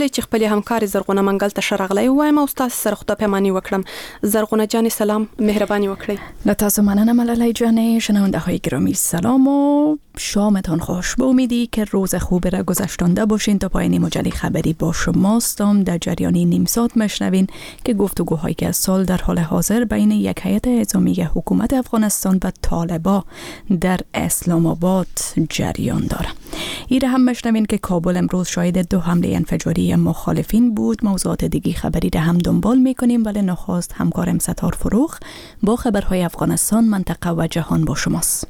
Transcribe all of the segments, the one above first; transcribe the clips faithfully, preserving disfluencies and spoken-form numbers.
چې خپل همکار زرغونه منګل ته شرغلې وایم او تاسو سره خدای پیمانی وکړم. زرغونه جان سلام، مهربانی وکړئ. لا تاسو مننه ملاله جان. شنونده های گرامی سلام و شامتان خوش. با امیدی که روز خوب را گذشتانده باشین. تا پایان مجله خبری با شماستم. در جریان نیم ساعت مشنوین که گفتگوهایی که از سال در حال حاضر بین یک هیئت انتظامی حکومت افغانستان و طالبان در اسلام آباد جریان داره. ایره هم مشنوین که کابل امروز شاهد دو حمله انفجاری مخالفین بود. موضوعات دیگی خبری را هم دنبال میکنیم، ولی نخست همکارم ستار فروخ با خبرهای افغانستان، منطقه و جهان با شماست.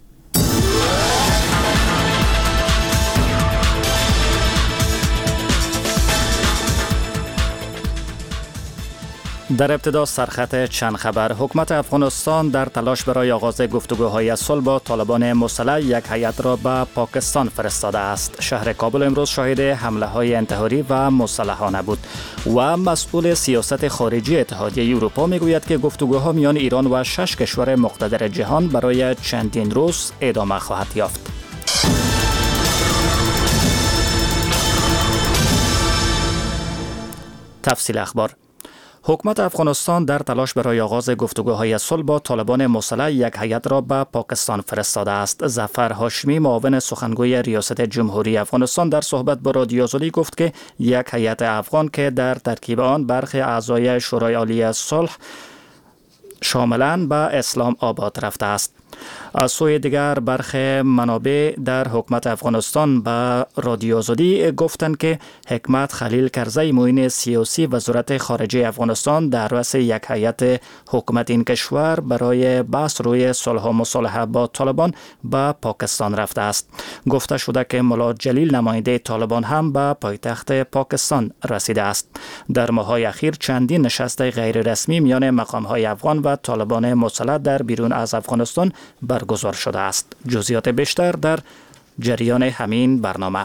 در ابتدا سرخط چند خبر. حکومت افغانستان در تلاش برای آغاز گفتگوهای صلح با طالبان مسلح یک هیئت را به پاکستان فرستاده است. شهر کابل امروز شاهد حمله های انتحاری و مسلحانه بود و مسئول سیاست خارجی اتحادیه اروپا میگوید که گفتگوها میان ایران و شش کشور مقتدر جهان برای چندین روز ادامه خواهد یافت. تفصیل اخبار. حکومت افغانستان در تلاش برای آغاز گفتگوهای صلح با طالبان مسلح یک هیئت را به پاکستان فرستاده است. ظفر هاشمی، معاون سخنگوی ریاست جمهوری افغانستان، در صحبت با رادیو آزادی گفت که یک هیئت افغان که در ترکیب آن برخی اعضای شورای عالی صلح شاملاً به اسلام آباد رفته است. از سوی دیگر برخی منابع در حکومت افغانستان به رادیو آزادی گفتند که حکمت خلیل کرزی، معین سیاسی وزارت خارجه افغانستان، در رأس یک هیئت حکومت این کشور برای بحث روی صلح و مصالحه با طالبان به پاکستان رفته است. گفته شده که ملا جلیل، نماینده طالبان، هم به پایتخت پاکستان رسیده است. در ماه‌های اخیر چندین نشست غیر رسمی میان مقام‌های افغان و طالبان مسلح در بیرون از افغانستان برگزار شده است. جزئیات بیشتر در جریان همین برنامه.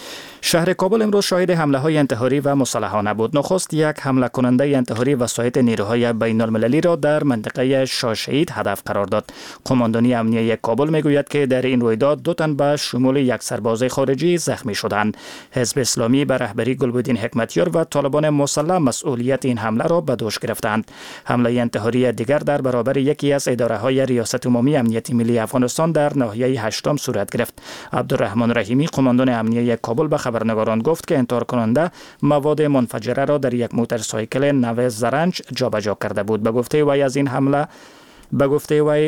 شهر کابل امروز شاهد حمله های انتحاری و مسلحانه بود. نخست یک حمله کننده انتحاری وسایط نیروهای بین المللی را در منطقه شاشهید هدف قرار داد. قماندانی امنیه کابل میگوید که در این رویداد دو تن به شمول یک سرباز خارجی زخمی شدند. حزب اسلامی به رهبری گلبدین حکمتیار و طالبان مسلح مسئولیت این حمله را به دوش گرفتند. حمله انتحاری دیگر در برابر یکی از اداره های ریاست عمومی امنیت ملی افغانستان در ناحیه هشتم صورت گرفت. عبدالرحمن رحیمی، قماندان امنیه کابل، به خبرنگاران گفت که انتحار کننده مواد منفجره را در یک موتورسایکل نو زرنج جابجا کرده بود. به گفته وی از این حمله به گفته وی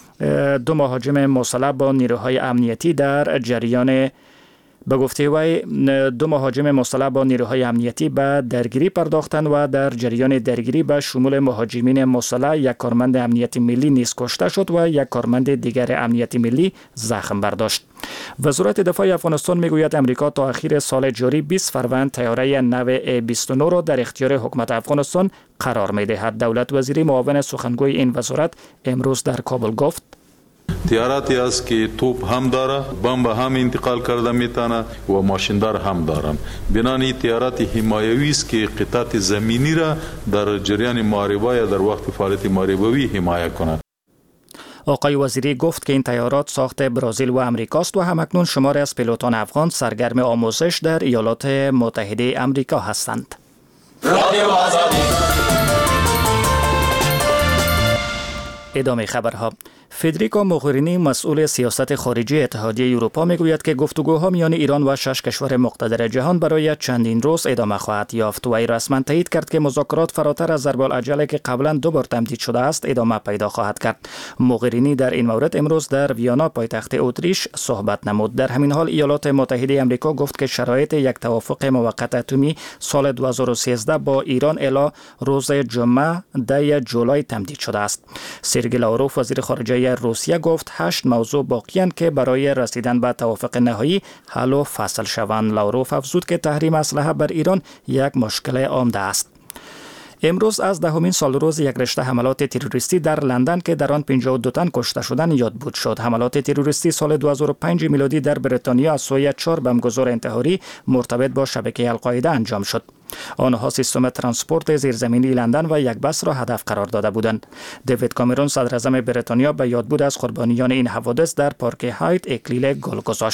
دو مهاجم مسلح با نیروهای امنیتی در جریان به گفته وی دو مهاجم مسلح با نیروهای امنیتی به درگیری پرداختند و در جریان درگیری به شمول مهاجمین مسلح یک کارمند امنیت ملی نیز کشته شد و یک کارمند دیگر امنیت ملی زخم برداشت. وزارت دفاع افغانستان میگوید امریکا تا اخیر سال جاری بیست فروند طیاره نو ای بیست و نه را در اختیار حکومت افغانستان قرار میدهد. دولت وزیری معاون سخنگوی این وزارت امروز در کابل گفت تیاراتی است که توپ هم داره، بمب هم انتقال کرده میتونه و ماشیندار هم دارن. بنابراین تیارات حمایوی است که قطعات زمینی را در جریان محاربه یا در وقت فعالیت محاربوی حمایت کنند. آقای وزیری گفت که این طیارات ساخت برزیل و امریکاست و همکنون شماری از پیلوتان افغان سرگرم آموزش در ایالات متحده امریکا هستند. ادامه خبرها. فدریکو موغرینی، مسئول سیاست خارجی اتحادیه اروپا، میگوید که گفتگوها میان ایران و شش کشور مقتدر جهان برای چندین روز ادامه خواهد یافت. وی رسما تایید کرد که مذاکرات فراتر از ضرب العجله که قبلا دو بار تمدید شده است ادامه پیدا خواهد کرد. موغرینی در این مورد امروز در ویانا، پایتخت اتریش، صحبت نمود. در همین حال ایالات متحده آمریکا گفت که شرایط یک توافق موقت اتمی سال دو هزار و سیزده با ایران الی روز جمعه ده جولای تمدید شده است. سرگئی لاوروف، وزیر خارجه روسیه، گفت هشت موضوع باقی‌اند که برای رسیدن به توافق نهایی حل و فصل شوند. لاوروف افزود که تحریم اسلحه بر ایران یک مشکل عمده است. امروز از دهمین سال روز یک رشته حملات تروریستی در لندن که در آن پنجاه و دو تن کشته شدند یادبود شد. حملات تروریستی سال دو هزار و پنج میلادی در بریتانیا از سوی چهار بمبگذار انتحاری مرتبط با شبکه القاعده انجام شد. آنها سیستم ترانسپورت زیرزمینی لندن و یک بس را هدف قرار داده بودند. دیوید کامرون، صدر اعظم بریتانیا، به یادبود از قربانیان این حوادث در پارک هایت اکلیل گل گذاشت.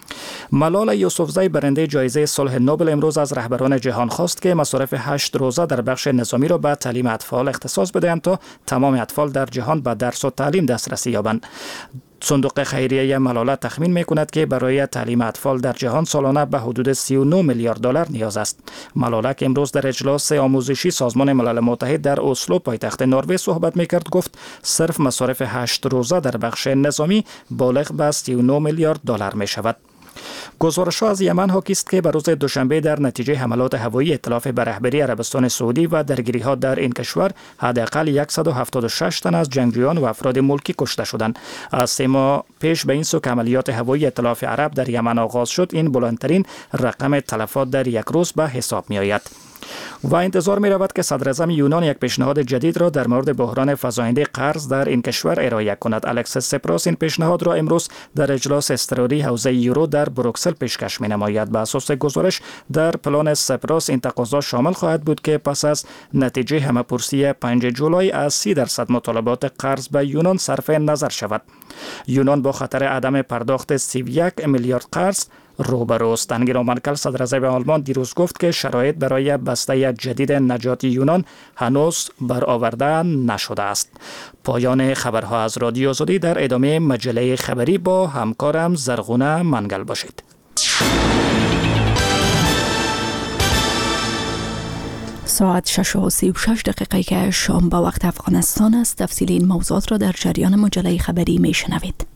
ملال یوسفزی برنده جایزه صلح نوبل امروز از رهبران جهان خواست که مصارف هشت روزه در بخش نظامی را به تعلیم اطفال اختصاص بدهند تا تمام اطفال در جهان به درس و تعلیم دسترسی یابند. صندوق خیریه ملال تخمین می کند که برای تعلیم اطفال در جهان سالانه به حدود سی و نه میلیارد دلار نیاز است. ملال که امروز در اجلاس آموزشی سازمان ملل متحد در اسلو پایتخت نروژ صحبت می کرد گفت صرف مصارف هشت روزه در بخش نظامی بالغ به سی و نه میلیارد دلار می شود. گزارش از یمن حاکی است که به روز دوشنبه در نتیجه حملات هوایی ائتلاف به رهبری عربستان سعودی و درگیری ها در این کشور حداقل صد و هفتاد و شش تن از جنگجویان و افراد ملکی کشته شدند. از سه ماه پیش به این سو که عملیات هوایی ائتلاف عرب در یمن آغاز شد، این بلندترین رقم تلفات در یک روز به حساب می آید. و انتظار می رود که صدر اعظم یونان یک پیشنهاد جدید را در مورد بحران فزاینده قرض در این کشور ارائه کند. الکسیس سپراس این پیشنهاد را امروز در اجلاس اضطراری حوزه یورو در بروکسل پیشکش می نماید. به اساس گزارش در پلان سپراس این تقاضا شامل خواهد بود که پس از نتیجه همه‌پرسی پنجم جولای از سی درصد مطالبات قرض به یونان صرف نظر شود. یونان با خطر عدم پرداخت سی و یک میلیارد قرض روبروست. انگلا مرکل صدر اعظم آلمان دیروز گفت که شرایط برای بسته جدید نجات یونان هنوز برآورده نشده است. پایان خبرها از رادیو آزادی. در ادامه مجله خبری با همکارم زرغونه منگل باشید. ساعت شش و سی و شش دقیقه که شام با وقت افغانستان است. تفصیل این موضوعات را در جریان مجله خبری می شنوید.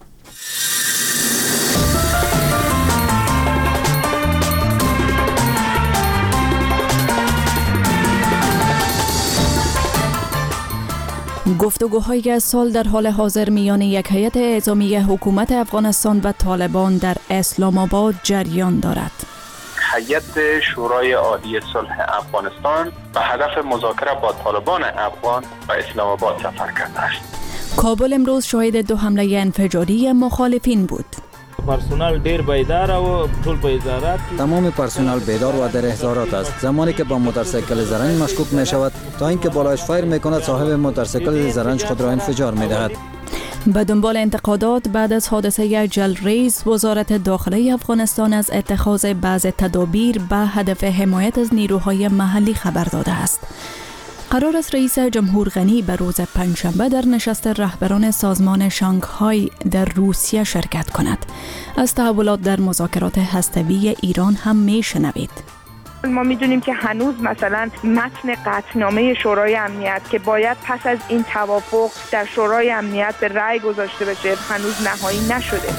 گفتگوهای سال در حال حاضر میان یک هیئت اعزامی حکومت افغانستان و طالبان در اسلام آباد جریان دارد. هیئت شورای عالی صلح افغانستان به هدف مذاکره با طالبان افغان و اسلام آباد سفر کرده است. کابل امروز شاهد دو حمله انفجاری مخالفین بود. پرسنل دیر بیدار و ټول په وزارت تمام پرسنل بیدار و در احضارات است. زمانی که با موتورسیکل زرنج مشکوک می شود تا اینکه بالایش فایر می کند، صاحب موتورسیکل زرنج خود را انفجار می دهد. به دنبال انتقادات بعد از حادثه جلریز، وزارت داخله افغانستان از اتخاذ بعض تدابیر به هدف حمایت از نیروهای محلی خبر داده است. قرار است رئیس جمهور غنی به روز پنجشنبه در نشست رهبران سازمان شانگهای در روسیه شرکت کند. از تحولات در مذاکرات هسته‌ای ایران هم میشنوید. ما میدونیم که هنوز مثلا متن قطعنامه شورای امنیت که باید پس از این توافق در شورای امنیت به رأی گذاشته بشه هنوز نهایی نشده.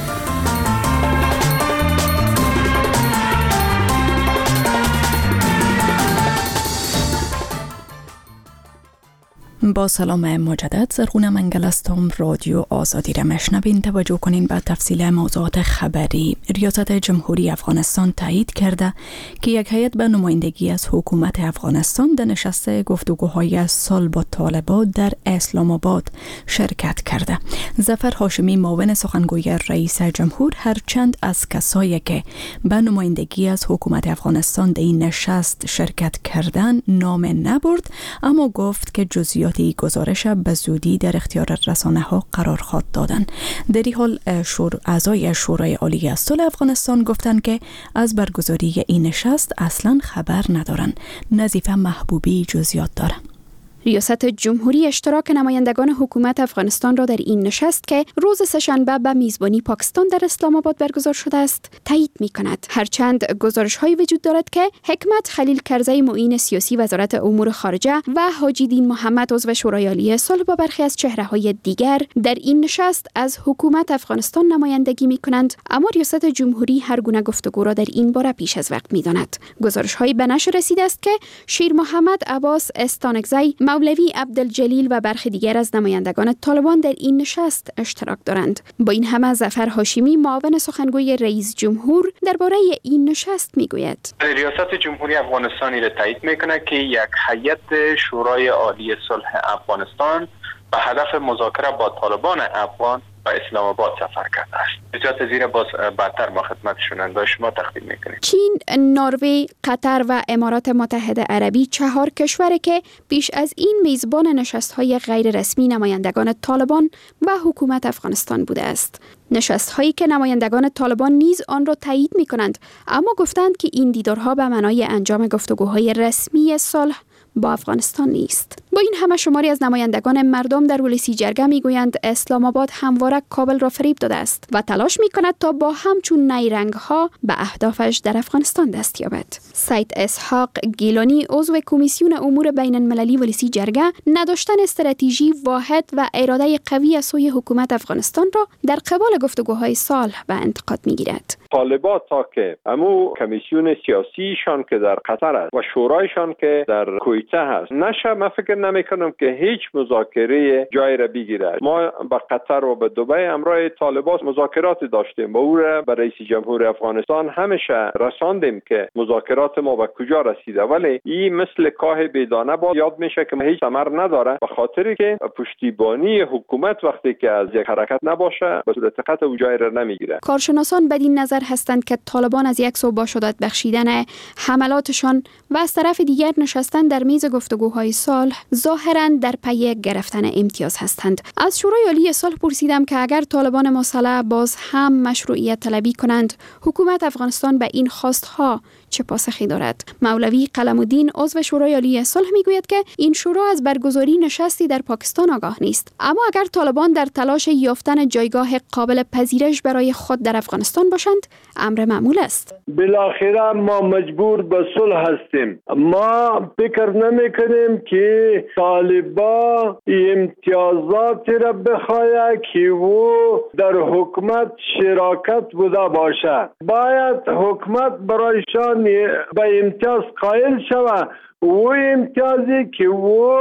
با سلام مجدد، زرغونه منگل هستم. رادیو آزادی را مشنوین. توجه کنین به تفصیل موضوعات خبری. ریاست جمهوری افغانستان تایید کرده که یک هیئت به نمایندگی از حکومت افغانستان در نشست گفتگوهای صلح با طالبان در اسلام آباد شرکت کرده. ظفر هاشمی، معاون سخنگوی رئیس جمهور، هرچند از کسایی که به نمایندگی از حکومت افغانستان در این نشست شرکت کردن نام نبرد، اما گفت که جزئیات ای گزارش به زودی در اختیار رسانه ها قرار خواهد دادن. در این حال شور اعضای شورای عالی صلح افغانستان گفتند که از برگزاری این نشست اصلا خبر ندارن. نظیفه محبوبی جزئیات داره. ریاست جمهوری اشتراک نمایندگان حکومت افغانستان را در این نشست که روز سه‌شنبه به میزبانی پاکستان در اسلام آباد برگزار شده است تایید می کند. هرچند گزارش‌هایی وجود دارد که حکمت خلیل کرزی، معین سیاسی وزارت امور خارجه، و حاجی دین محمد عضو شورای عالی صلح با برخی از چهره‌های دیگر در این نشست از حکومت افغانستان نمایندگی می کنند، اما ریاست جمهوری هر گونه گفتگو را در این باره پیش از وقت می داند. گزارش‌هایی به نشر رسیده است که شیر محمد عباس استانکزی، مولوی عبدالجلیل و برخی دیگر از نمایندگان طالبان در این نشست اشتراک دارند. با این همه ظفر هاشمی، معاون سخنگوی رئیس جمهور، درباره این نشست میگوید: ریاست جمهوری افغانستان را تایید میکنه که یک هیئت شورای عالی صلح افغانستان به هدف مذاکره با طالبان افغان و اسلام آباد سفر کرده است. اجازه زیر باز بعدتر ما خدمت شنونده شما تقدیم میکنیم. چین، نروژ، قطر و امارات متحده عربی چهار کشوری که پیش از این میزبان نشست‌های غیر رسمی نمایندگان طالبان و حکومت افغانستان بوده است. نشست‌هایی که نمایندگان طالبان نیز آن را تایید می‌کنند، اما گفتند که این دیدارها به معنای انجام گفتگوهای رسمی صلح با افغانستان نیست. با این همه شماری از نمایندگان مردم در ولسی جرگه میگویند اسلام آباد همواره کابل را فریب داده است و تلاش میکند تا با همچون نیرنگ ها به اهدافش در افغانستان دست یابد. سید اسحاق گیلانی عضو کمیسیون امور بین المللی ولسی جرگه نداشتن استراتژی واحد و اراده قوی از سوی حکومت افغانستان را در قبال گفتگوهای صلح به انتقاد میگیرد. طالبان تا که همو کمیسیون سیاسیشان که در قطر است و شورایشان که در کویته هست نشه، من فکر نمی کنم که هیچ مذاکره جای را بگیره. ما با قطر و با دبی همراه طالبان مذاکرات داشتیم و او را به رئیس جمهور افغانستان همیشه رساندیم که مذاکرات ما به کجا رسیده، ولی این مثل کاه بیدانه با یاد میشه که هیچ ثمر نداره، به خاطری که پشتیبانی حکومت وقتی که از یک حرکت نباشه به صورت قطع او جای را نمیگیره. کارشناسان بدین نظر هستند که طالبان از یک سو با شدت بخشیدن حملاتشان و از طرف دیگر نشستن در میز گفتگوهای صلح ظاهراً در پی گرفتن امتیاز هستند. از شورای عالی صلح پرسیدم که اگر طالبان مسلح باز هم مشروعیت طلبی کنند، حکومت افغانستان به این خواستها چه پاسخی دارد؟ مولوی قلم‌الدین عضو شورای عالی صلح میگوید که این شورا از برگزاری نشستی در پاکستان آگاه نیست، اما اگر طالبان در تلاش یافتن جایگاه قابل پذیرش برای خود در افغانستان باشند، امر معمول است. بالاخره ما مجبور به صلح هستیم. ما فکر نمی کنیم که طالبان امتیازات را بخواهد که او در حکومت شراکت بوده باشد. باید حکومت برایشان به امتیاز قائل شود، او امتیازی که او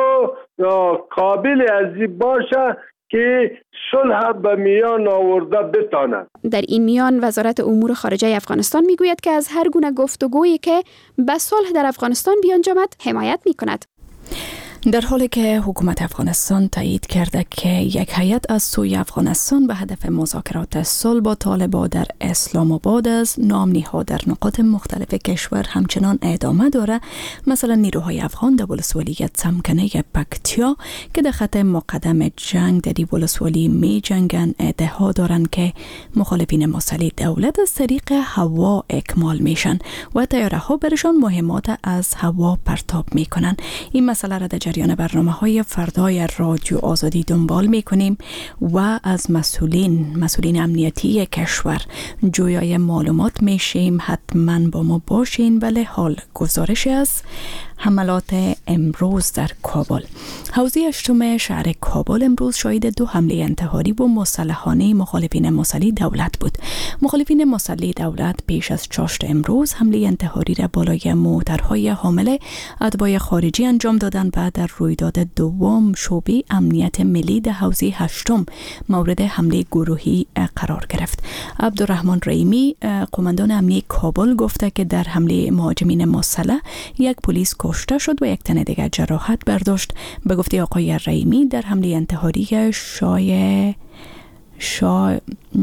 قابل ازی باشه که صلح به میان آورده بتاند. در این میان وزارت امور خارجه افغانستان میگوید که از هر گونه گفتگویی که به صلح در افغانستان بیانجامد حمایت میکند. در حالی که حکومت افغانستان تایید کرده که یک هیئت از سوی افغانستان به هدف مذاکرات صلح با طالبان در اسلام آباد است، نام‌نهاد در نقاط مختلف کشور همچنان ادامه داره. مثلا نیروهای افغان در ولسوالی تمکنه پکتیا که در خط مقدم جنگ در ولسوالی می جنگن ادعا دارن که مخالفین مسلح دولت از طریق هوا اکمال میشن و طیاره ها برشان مهمات از هوا پرتاب میکنن. این مسئله را در جریان برنامه‌های فردای رادیو آزادی دنبال می‌کنیم و از مسئولین مسئولین امنیتی کشور جویای معلومات میشیم. حتما با ما باشین. ولی حال گزارش از حملات امروز در کابل. حوزه هشتم شهر کابل امروز شاهد دو حمله انتحاری و مسلحانه مخالفین مسلح دولت بود. مخالفین مسلح دولت پیش از چاشت امروز حمله انتحاری را بالای موترهای حامل اتباع خارجی انجام دادند و در رویداد دوم شعبه امنیت ملی در حوزه هشتم مورد حمله گروهی قرار گرفت. عبدالرحمن رحیمی قماندان امنیتی کابل گفته که در حمله مهاجمین مسلح یک پلیس کشته شد و یک تن دیگر جراحت برداشت. به گفته آقای رحیمی در حمله انتحاری شای شا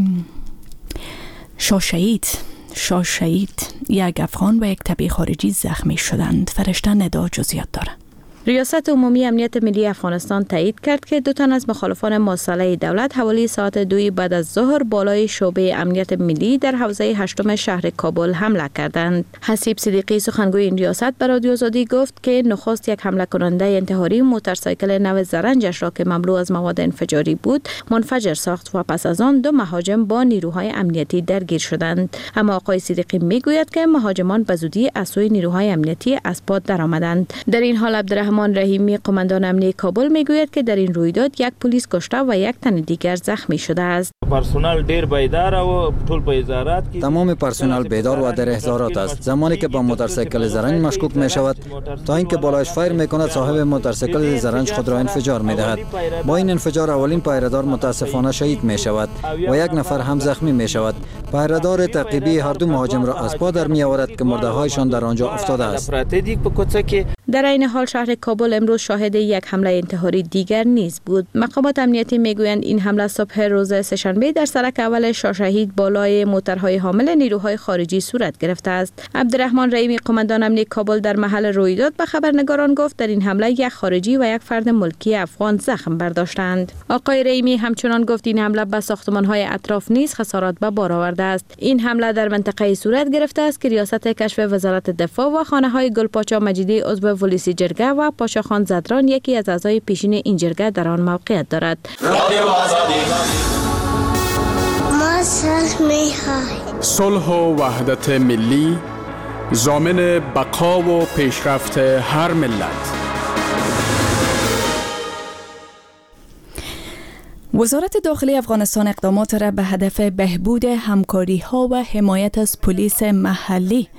شاشهید شاشهید یک افغان و یک تبع خارجی زخمی شدند. فرشته ندا جزئیات داره. ریاست عمومی امنیت ملی افغانستان تایید کرد که دو تن از مخالفان مسلح دولت حوالی ساعت دوی بعد از ظهر بالای شعبه امنیت ملی در حوزه هشتم شهر کابل حمله کردند. حسیب صدیقی سخنگوی این ریاست به رادیو آزادی گفت که نخست یک حمله کننده انتحاری موتورسایکل نو زرنجش را که مملو از مواد انفجاری بود منفجر ساخت و پس از آن دو مهاجم با نیروهای امنیتی درگیر شدند. اما آقای صدیقی میگوید که مهاجمان به زودی از سوی نیروهای امنیتی از پا درآمدند. در این حال عبدالرحمن رحیمی قماندان امنیتی کابل میگوید که در این رویداد یک پلیس کشته و یک تن دیگر زخمی شده است. پرسنل ډیر بیدار او ټول په وزارت کې تمام پرسنل بیدار و در احضارات است. زمانی که با موتورسیکل زرنج مشکوک می شود تا اینکه بالایش فایر می کند صاحب موتورسیکل زرنج خود را انفجار می دهد. با این انفجار اولین پیره‌دار متاسفانه شهید می شود و یک نفر هم زخمی می شود. پیره‌دار تعقیبی هر دو مهاجم را از پا در می آورد که مرده هایشان در آنجا افتاده است. در این حال شهر کابل امروز شاهد یک حمله انتحاری دیگر نیز بود. مقامات امنیتی میگویند این حمله صبح روز سه‌شنبه در سرک اول شاه شهید بالای موترهای حامل نیروهای خارجی صورت گرفته است. عبدالرحمن رحیمی قماندان امنیتی کابل در محل رویداد به خبرنگاران گفت در این حمله یک خارجی و یک فرد ملکی افغان زخم برداشتند. آقای رحیمی همچنان گفت این حمله به ساختمان‌های اطراف نیز خسارات به بار آورده است. این حمله در منطقه صورت گرفته است که ریاست کشف وزارت دفاع و خانه‌های گلپاچا مجیدی عضو ولسی جرگه و پاشاخان زدران یکی از اعضای پیشین این جرگه در آن موقعیت دارد. ما صلح می‌خواهیم. صلح و وحدت ملی ضامن بقا و پیشرفت هر ملت. وزارت داخلی افغانستان اقدامات را به هدف بهبود همکاری ها و حمایت از پلیس محلی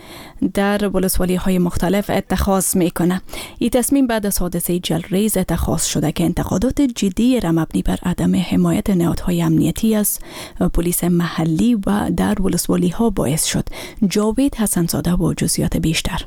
در ولسوالی های مختلف اتخاذ می کنه. این تصمیم بعد از حادثه جلریز اتخاذ شده که انتقادات جدی را مبنی بر عدم حمایت نهادهای امنیتی از پلیس محلی و در ولسوالی ها باعث شد. جاوید حسن‌زاده با جزئیات بیشتر.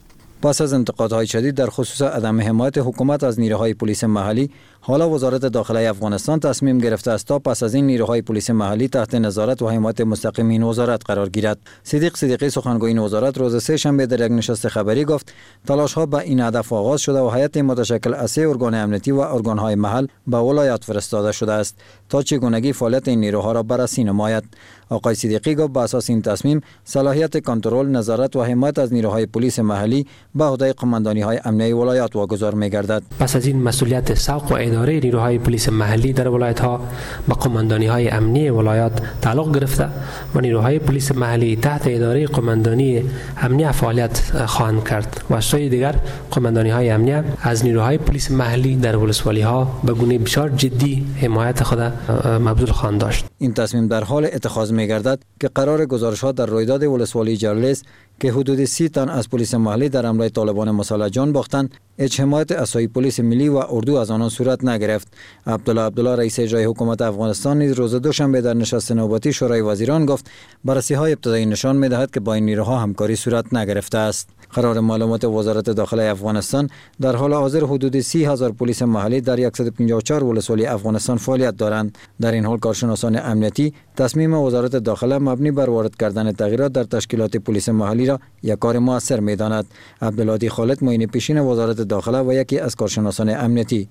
پس از انتقادهای شدید در خصوص عدم حمایت حکومت از نیروهای پلیس محلی، حالا وزارت داخلی افغانستان تصمیم گرفته است تا پس از این نیروهای پلیس محلی تحت نظارت و حمایت مستقیم این وزارت قرار گیرد. صدیق صدیقی سخنگوی این وزارت روز سه شنبه در یک نشست خبری گفت تلاش‌ها به این هدف آغاز شده و هیئت متشکل از سه ارگان امنیتی و ارگان‌های محل به ولایات فرستاده شده است تا چگونگی فعالیت این نیروها را بررسی نماید. آقای صدیقی گفت به اساس این تصمیم صلاحیت کنترل، نظارت و حمایت از نیروهای پلیس محلی به عهده قماندانی‌های امنیتی ولایات واگذار می‌گردد. پس از این مسئولیت سوق و اداره نیروهای پلیس محلی در ولایت‌ها به قماندانی‌های امنیتی ولایات تعلق گرفته و نیروهای پلیس محلی تحت اداره قماندانی امنیتی فعالیت خواهند کرد و از سوی دیگر قماندانی‌های امنیتی از نیروهای پلیس محلی در ولسوالی‌ها به گونه بسیار جدی حمایت خود مبذول خواهند داشت. این تصمیم در حال اتخاذ می‌گردد که قرار گزارش‌ها در رویداد ولسوالی جرلیز که حدود سی تن از پلیس محلی در حمله طالبان مسلح جان باختند، هیچ حمایت اسای پلیس ملی و اردو از آنان صورت نگرفت. عبدالله عبدالله رئیس اجرایی حکومت افغانستان نیز روز دوشنبه در نشست نوبتی شورای وزیران گفت بررسی‌های ابتدایی نشان می‌دهد که با این نیروها همکاری صورت نگرفته است. قرار معلومات وزارت داخلی افغانستان در حال حاضر حدود سی هزار پلیس محلی در صد و پنجاه و چهار ولسوالی افغانستان فعالیت دارند. در این حال کارشناسان امنیتی تصمیم وزارت داخله مبنی بر وارد کردن تغییرات در تشکیلات پلیس محلی را یک کار موثر می‌داند. عبدالهادی خالد معین پیشین وزارت داخله و یکی از کارشناسان امنیتی: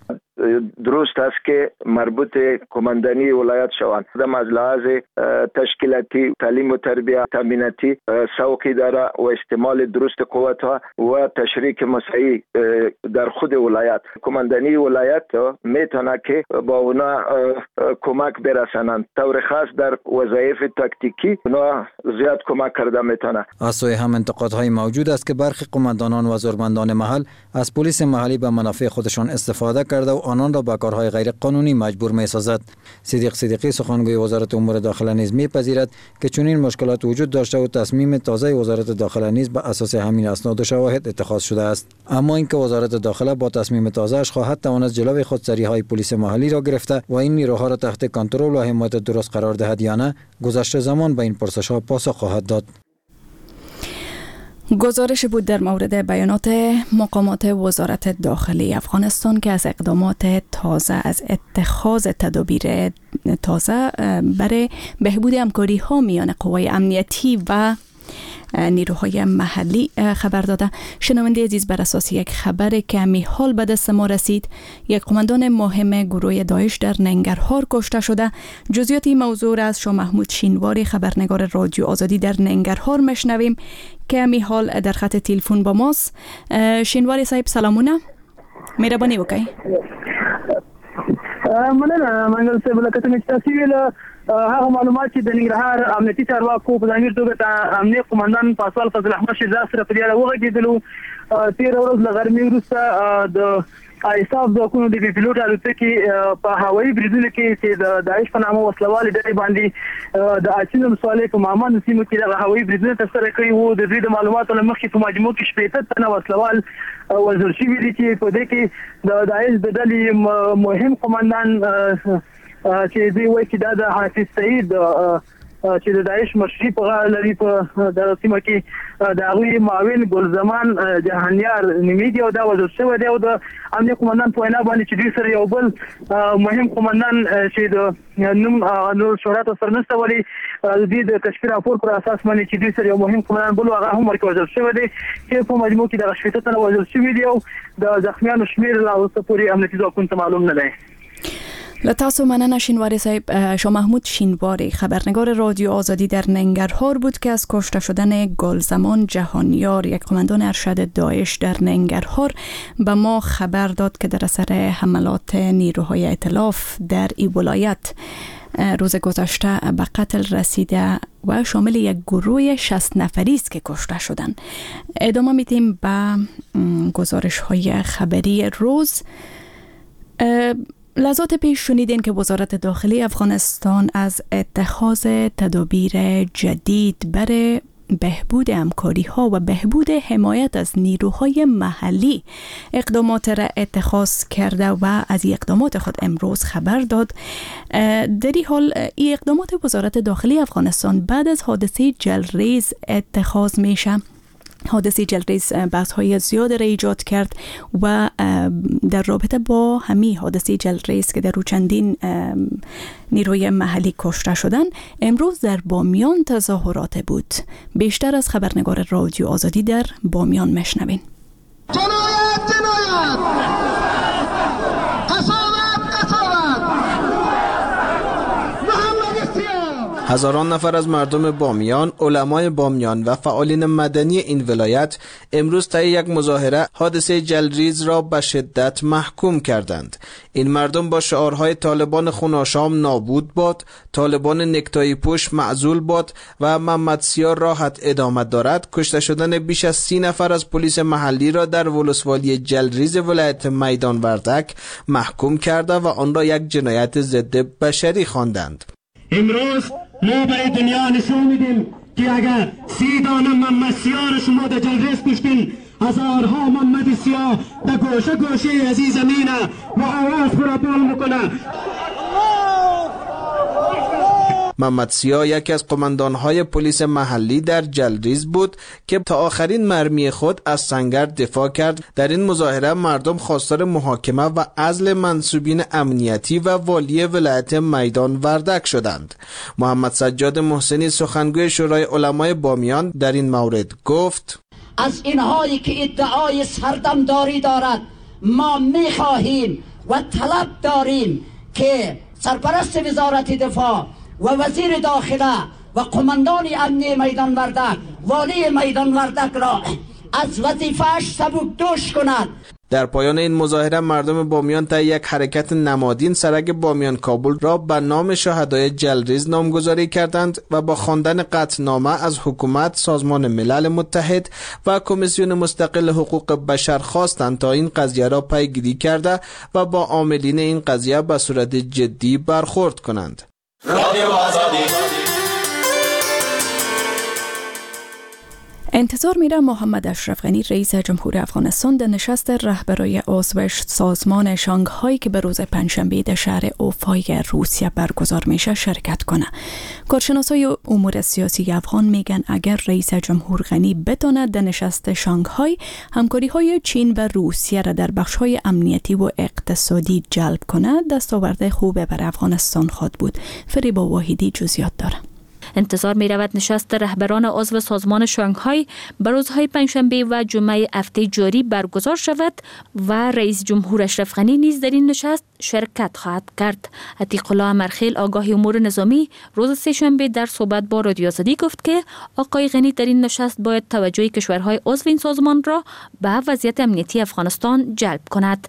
درست است که مربوط کماندانی ولایت شوند. دم از لحاظ تشکیلاتی، تعلیم و تربیت، تامیناتی سوقی داره و استعمال درست قوتها و تشریک مساعی در خود ولایت. کماندانی ولایت میتونه که با اونا کمک برسانند. طور خاص در وظایف تاکتیکی اونا زیاد کمک کرده میتونه. از سوی هم انتقادهای موجود است که برخی قماندانان و زورمندان محل از پلیس محلی به منافع خودشان استفاده کرده و آنان را به کارهای غیر قانونی مجبور می‌سازد. صدیق صدیقی سخنگوی وزارت امور داخله نیز می‌پذیرد که چنین مشکلات وجود داشته و تصمیم تازه وزارت داخله نیز به اساس همین اسناد و شواهد اتخاذ شده است. اما اینکه وزارت داخله با تصمیم تازه‌اش خواهد توانست جلوی خودسری‌های پلیس محلی را گرفته و این نیروها را تحت کنترل و حمایت درست قرار دهد یا نه، گذشته زمان به این پرسش‌ها پاسخ خواهد داد. گزارش بود در مورد بیانات مقامات وزارت داخلی افغانستان که از اقدامات تازه از اتخاذ تدابیر تازه برای بهبود همکاری ها میان قوای امنیتی و نیروهای محلی خبر داده. شنونده عزیز، بر اساس یک خبر که همی حال به دست ما رسید، یک قماندان مهم گروه داعش در ننگرهار کشته شده. جزئیات این موضوع را از شاه محمود شینواری، خبرنگار رادیو آزادی در ننگرهار میشنویم که همی حال در خط تلفن با ماست. شینواری صاحب سلامونه، مهربانی وکړئ. مننه منګل صاحب، لکه څنګه چې تاسو ویل هغه معلومات چې د ننګرهار امنیتي چارواکو په ځانګړي توګه د امنیه قماندان پاسوال فضل احمد شیرزاد سره په دې اړه وغږېدلو. تېره ورځ له غرمې وروسته د ایساف ځواکونو د پیلوټ الوتکې په هوایي بریدونو کې چې د داعش په نامه وسلوالې ډلې باندې د اچین ولسوالۍ په مامان سیمو کې دغه هوایي بریدونه ترسره کړي وو. د دوی د معلوماتو له مخکې په مجموع کې شپېته تنه وسلوال وژل شوي دي چې په دې کې د داعش د ډلې مهم قماندان چې دوی وایي چې دا د حافظ سعید چې د داعش مشري په غاړه لري په د سیمه کې د هغوی معاون ګلزمان جهانیار نومیږي او دا وژل شوی دی او د امنیه قومندان په وینا باندې چې دوی سره یو بل مهم قومندان چې د نوم نور شهرت سره نشته ولې د دې د کشفي راپور پر اساس باندې چې دوی سره یو مهم قومندان بل هغه هم ورکړل وژل شوی دی چې په مجموع کې د شپږ تنه وژل شوي دي او د زخمیانو شمیر لا اوس پورې امنیتي ځواکونو ته معلوم نه دی. لطاسو مننه شینواری صاحب. شاه محمود شینواری خبرنگار رادیو آزادی در ننگرهار بود که از کشته شدن گلزمان جهانیار یک قماندان ارشد داعش در ننگرهار به ما خبر داد که در اثر حملات نیروهای ائتلاف در این ولایت روز گذشته به قتل رسیده و شامل یک گروه شصت نفری است که کشته شدند. ادامه میدیم به گزارش های خبری روز. لحظات پیش شنیدین که وزارت داخلی افغانستان از اتخاذ تدابیر جدید برای بهبود همکاری ها و بهبود حمایت از نیروهای محلی اقدامات را اتخاذ کرده و از اقدامات خود امروز خبر داد. در این حال این اقدامات وزارت داخلی افغانستان بعد از حادثه جلریز اتخاذ میشه. حادثه جلریز بحث های زیاد را ایجاد کرد و در رابطه با همین حادثه جلریز که در رو چندین نیروی محلی کشته شدن امروز در بامیان تظاهرات بود. بیشتر از خبرنگار رادیو آزادی در بامیان مشنوین. جنایت جنایت قساوت قساوت. هزاران نفر از مردم بامیان، علمای بامیان و فعالین مدنی این ولایت امروز طی یک مظاهره حادثه جلریز را به شدت محکوم کردند. این مردم با شعارهای طالبان خوناشام نابود باد، طالبان نکتایی پوش معزول باد و محمد سیار راحت ادامه دارد کشته شدن بیش از سی نفر از پلیس محلی را در ولسوالی جلریز ولایت میدان وردک محکوم کرده و آن را یک جنایت ضد بشری خواندند. امروز ما برای دنیا نشون میدیم که اگر سی دانه محمد سیاه شما در جلریز کشتین، هزارها محمد سیاه در گوشه گوشه از این زمینه و آواز برا بال میکنه. محمد سیاه یکی از قماندانهای پلیس محلی در جلریز بود که تا آخرین مرمی خود از سنگر دفاع کرد. در این مظاهره مردم خواستار محاکمه و عزل منصوبین امنیتی و والی ولایت میدان وردک شدند. محمد سجاد محسنی سخنگوی شورای علمای بامیان در این مورد گفت: از اینهایی که ادعای سردمداری دارد ما میخواهیم و طلب داریم که سرپرست وزارت دفاع و وزیر داخله و قماندان امنی میدان وردک، والی میدان وردک را از وظیفه‌اش سبکدوش کند. در پایان این مظاهره مردم بامیان طی یک حرکت نمادین سرک بامیان کابل را به نام شهدای جلریز نامگذاری کردند و با خواندن قطعنامه از حکومت، سازمان ملل متحد و کمیسیون مستقل حقوق بشر خواستند تا این قضیه را پیگیری کرده و با عاملین این قضیه به صورت جدی برخورد کنند. رادیو آزادی. انتظار میره محمد اشرف غنی رئیس جمهور افغانستان در نشست رهبرای عضو سازمان شانگهای که به روز پنجشنبه در شهر اوفای روسیه برگزار میشه شرکت کنه. کارشناسای امور سیاسی افغان میگن اگر رئیس جمهور غنی بتونه در نشست شانگهای همکاری های چین و روسیه را در بخش های امنیتی و اقتصادی جلب کنه دستاورد خوبه بر افغانستان خواهد بود. فریبا واحدی جزئیات داره. انتظار می رود نشست رهبران عضو سازمان شانگهای به روزهای پنجشنبه و جمعه هفته جاری برگزار شود و رئیس جمهور اشرف غنی نیز در این نشست شرکت خواهد کرد. عتیق الله امرخیل آگاه امور نظامی روز سه‌شنبه در صحبت با رادیو آزادی گفت که آقای غنی در این نشست باید توجه کشورهای عضو این سازمان را به وضعیت امنیتی افغانستان جلب کند.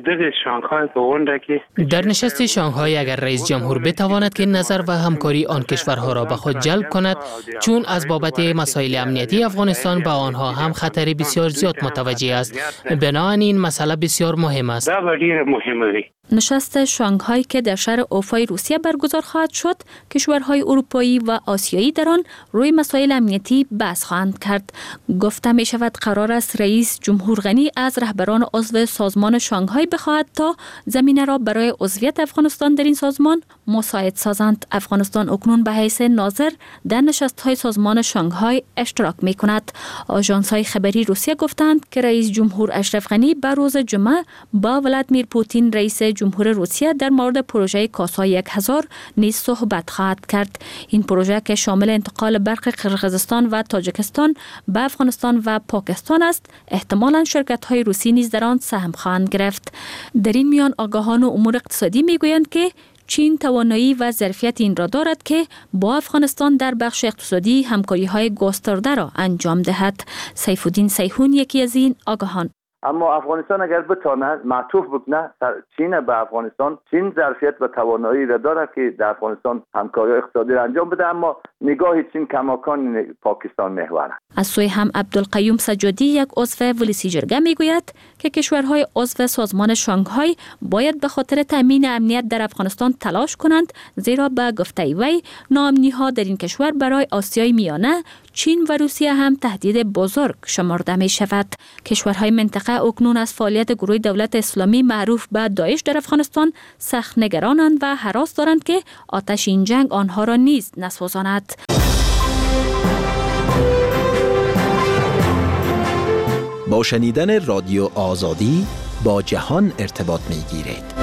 در نشست شانگهای اگر رئیس جمهور بتواند که نظر و همکاری آن کشورها را به خود جلب کند، چون از بابت مسائل امنیتی افغانستان به آنها هم خطر بسیار زیاد متوجه است، بنابراین این مسئله بسیار مهم است. نشست شانگهای که در شهر اوفای روسیه برگزار خواهد شد، کشورهای اروپایی و آسیایی در آن روی مسائل امنیتی بحث خواهند کرد. گفته می شود قرار است رئیس جمهور غنی از رهبران عضو سازمان شانگهای بخواهد تا زمینه را برای عضویت افغانستان در این سازمان مساعد سازند. افغانستان اکنون به حیث ناظر مصر در نشست‌های سازمان شانگهای اشتراک می‌کند. آژانس‌های خبری روسیه گفتند که رئیس جمهور اشرف غنی به روز جمعه با ولادیمیر پوتین رئیس جمهور روسیه در مورد پروژه کاسای یک هزار نیز صحبت خواهد کرد. این پروژه که شامل انتقال برق قرقیزستان و تاجیکستان به افغانستان و پاکستان است، احتمالاً شرکت‌های روسی نیز در آن سهم خواهند گرفت. در این میان آگاهان امور اقتصادی میگویند که چین توانایی و ظرفیت این را دارد که با افغانستان در بخش اقتصادی همکاری‌های گسترده را انجام دهد. سیف الدین سیحون یکی از این آگاهان. اما افغانستان اگر بتواند معطوف بکنه چین به افغانستان، چین ظرفیت و توانایی را دارد که در افغانستان همکاری اقتصادی را انجام بده، اما نگاه چین کماکان پاکستان محور است. از سوی هم عبدالقیوم سجادی یک عضو ولیسی جرگه میگوید که کشورهای عضو سازمان شانگهای باید به خاطر تامین امنیت در افغانستان تلاش کنند، زیرا به گفته وی ناامنی‌ها در این کشور برای آسیای میانه، چین و روسیه هم تهدید بزرگ شمرده می شود. کشورهای منطقه اکنون از فعالیت گروه دولت اسلامی معروف به داعش در افغانستان سخت نگرانند و هراس دارند که آتش این جنگ آنها را نیز نسوزاند. با شنیدن رادیو آزادی با جهان ارتباط می گیرید.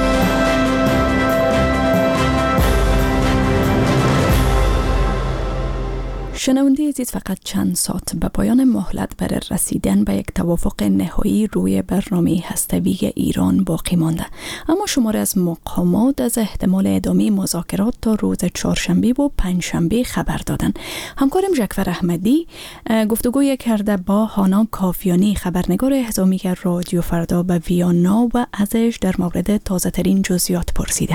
شنونده عزیز، فقط چند ساعت به پایان مهلت برای رسیدن به یک توافق نهایی روی برنامه هسته‌ای ایران باقی مانده، اما شماری از مقامات از احتمال ادامه مذاکرات تا روز چهارشنبه و پنجشنبه خبر دادند. همکارم جعفر احمدی گفتگوی کرده با هانا کافیانی، خبرنگار اعزامیه رادیو فردا به ویانا، و ازش در مورد تازه ترین جزئیات پرسیده.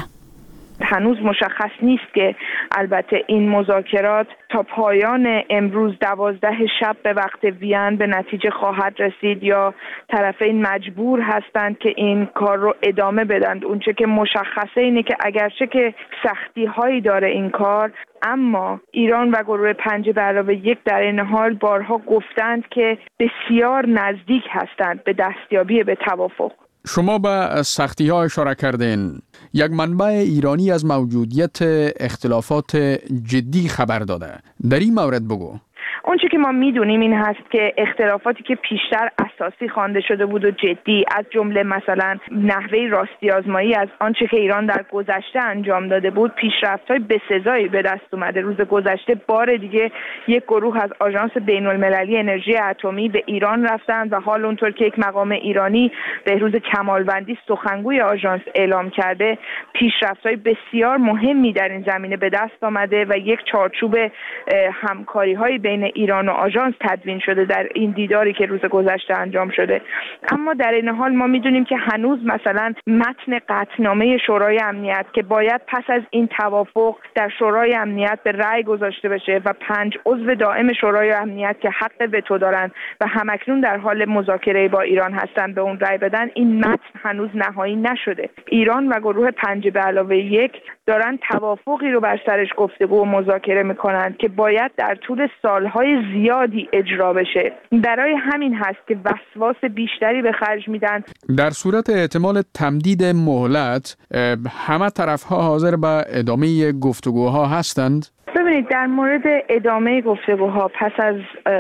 هنوز مشخص نیست که البته این مذاکرات تا پایان امروز دوازده شب به وقت وین به نتیجه خواهد رسید یا طرفین مجبور هستند که این کار رو ادامه بدن. اونچه که مشخصه اینه که اگرچه که سختی هایی داره این کار، اما ایران و گروه پنج به علاوه یک در این حال بارها گفتند که بسیار نزدیک هستند به دستیابی به توافق. شما به سختی ها اشاره کردین. یک منبع ایرانی از موجودیت اختلافات جدی خبر داده. در این مورد بگو. اونچه که ما میدونیم این هست که اختلافاتی که پیشتر اساسی خوانده شده بود و جدی، از جمله مثلا نحوه راستی آزمایی از آنچه که ایران در گذشته انجام داده بود، پیشرفت‌های بسزایی به دست اومده. روز گذشته بار دیگه یک گروه از آژانس بین‌المللی انرژی اتمی به ایران رفتند و حال اونطور که یک مقام ایرانی بهروز کمالوندی سخنگوی آژانس اعلام کرده، پیشرفت‌های بسیار مهمی در این زمینه به دست آمده و یک چارچوب همکاری‌های بین ایران و آژانس تدوین شده در این دیداری که روز گذشته انجام شده. اما در این حال ما میدونیم که هنوز مثلا متن قطعنامه شورای امنیت که باید پس از این توافق در شورای امنیت به رأی گذاشته بشه و پنج عضو دائم شورای امنیت که حق وتو دارن و همکنون در حال مذاکره با ایران هستن به اون رأی بدن، این متن هنوز نهایی نشده. ایران و گروه پنج به علاوه یک دارن توافقی رو بر سرش گفتگو و مذاکره میکنن که باید در طول سالهای زیادی اجرا بشه. برای همین هست که وسواس بیشتری به خرج میدن. در صورت احتمال تمدید مهلت، همه طرف‌ها حاضر به ادامه گفتگوها هستند؟ ببینید، در مورد ادامه گفتگوها پس از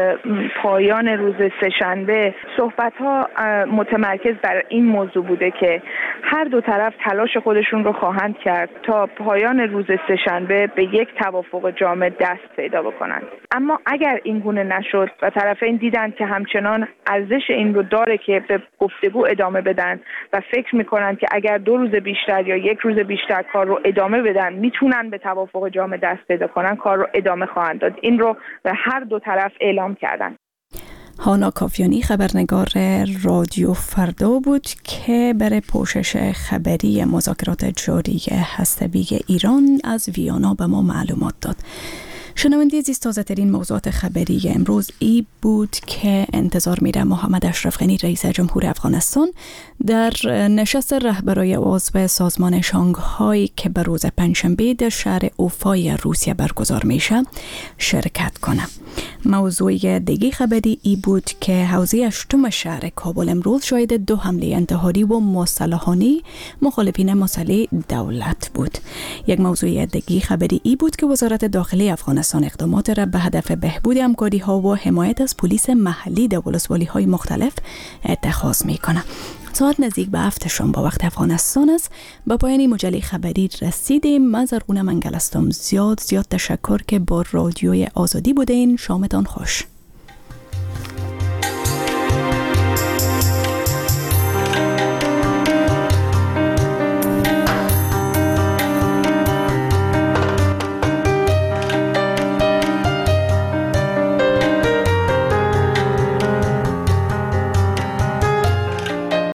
پایان روز سه‌شنبه صحبت‌ها متمرکز بر این موضوع بوده که هر دو طرف تلاش خودشون رو خواهند کرد تا پایان روز سه‌شنبه به یک توافق جامع دست پیدا بکنند. اما اگر این گونه نشد و طرفین دیدند که همچنان ارزش این رو داره که به گفتگو ادامه بدن و فکر می‌کنند که اگر دو روز بیشتر یا یک روز بیشتر کار رو ادامه بدن میتونن به توافق جامع دست پیدا کنن، کار رو ادامه خواهند داد. این رو به هر دو طرف اعلام کردن. هانا کافیانی، خبرنگار رادیو فردا بود که برای پوشش خبری مذاکرات جاری هسته‌ای ایران از ویانا به ما معلومات داد. شنونده عزیز، تازه ترین موضوعات خبری امروز ای بود که انتظار میره محمد اشرف غنی رئیس جمهور افغانستان در نشست رهبرای عضو سازمان شانگهای که به روز پنجشنبه در شهر اوفای روسیه برگزار میشه شرکت کنه. موضوع دیگه خبری ای بود که حوزه اشتم شهر کابل امروز شاهد دو حمله انتحاری و مسلحانه مخالفین مسلح دولت بود. یک موضوع دیگه خبری ای بود که وزارت داخلی افغانستان اقدامات را به هدف بهبود همکاری ها و حمایت از پلیس محلی در ولسوالی های مختلف اتخاذ می کنه. ساعت نزدیک به هفت شام با وقت افغانستان است. با پایان مجله خبری رسیدیم. من زرغونه منگل هستم. زیاد زیاد تشکر که با رادیوی آزادی بودین. شامتان خوش.